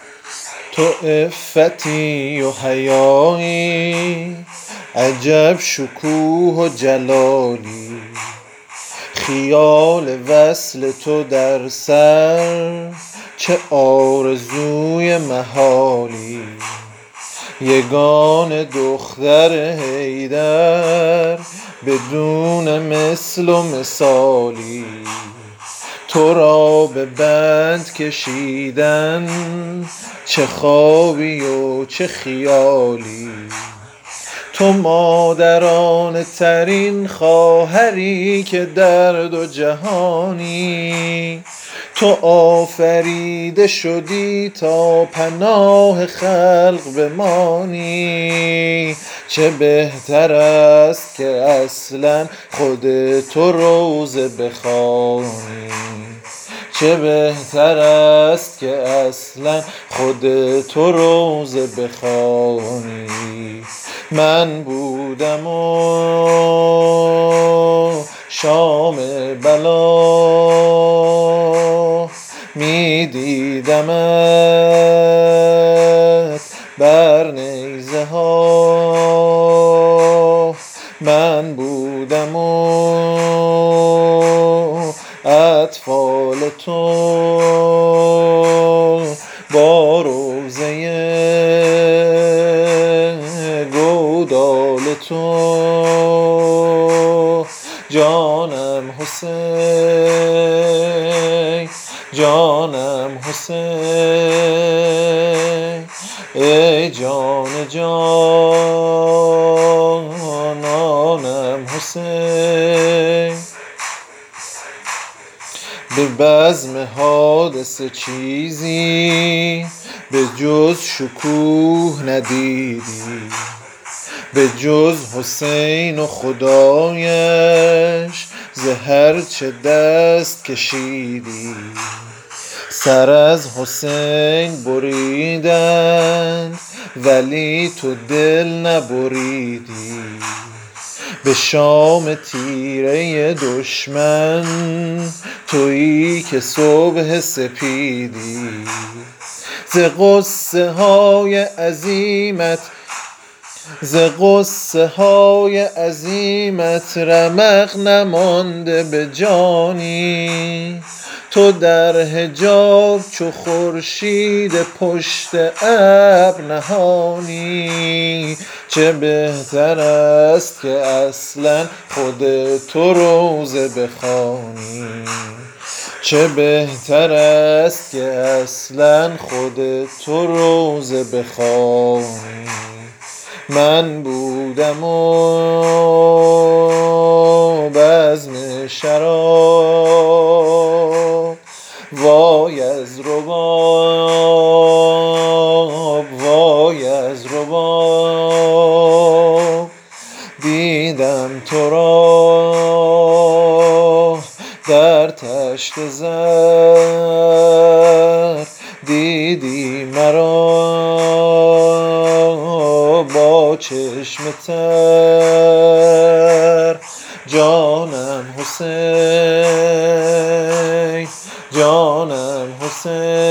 تو عفتی و حیایی، عجب شکوه و جلالی. خیال وصل تو در سر، چه آرزوی محالی. یگان دختر حیدر، بدون مثل و مثالی. تو را به بند کشیدن، چه خوابی و چه خیالی. تو مادرانه ترین خواهری که در دو جهانی. تو آفریده شدی تا پناه خلق بمانی. چه بهتر است که اصلا خود تو روضه بخوانی. چه بهتر است که اصلا خود تو روضه بخوانی. من بودم و شام بلا، می دیدمت بر نیزه ها. من بودم و اطفال تو با روضه گودال تو. جانم حسین، جانم حسین، ای جان جانانم حسین. به بزم حادثه چیزی به جز شکوه ندیدی. به جز حسین و خدایش ز هر چه دست کشیدی. سر از حسین بریدند ولی تو دل نبریدی. به شام تیره دشمن تویی که صبح سپیدی. ز غصه های عظیمت رمق نمانده به جانی. تو در حجاب چو خورشید پشت ابر نهانی. چه بهتر است که اصلا خود تو روضه بخوانی. چه بهتر است که اصلا خود تو روضه بخوانی. من بودم و بزم شراب، وای از رباب، وای از رباب. دیدم تو را در تشت زر، دیدی مرا با چشم تر. جانم حسین، جانم حسین.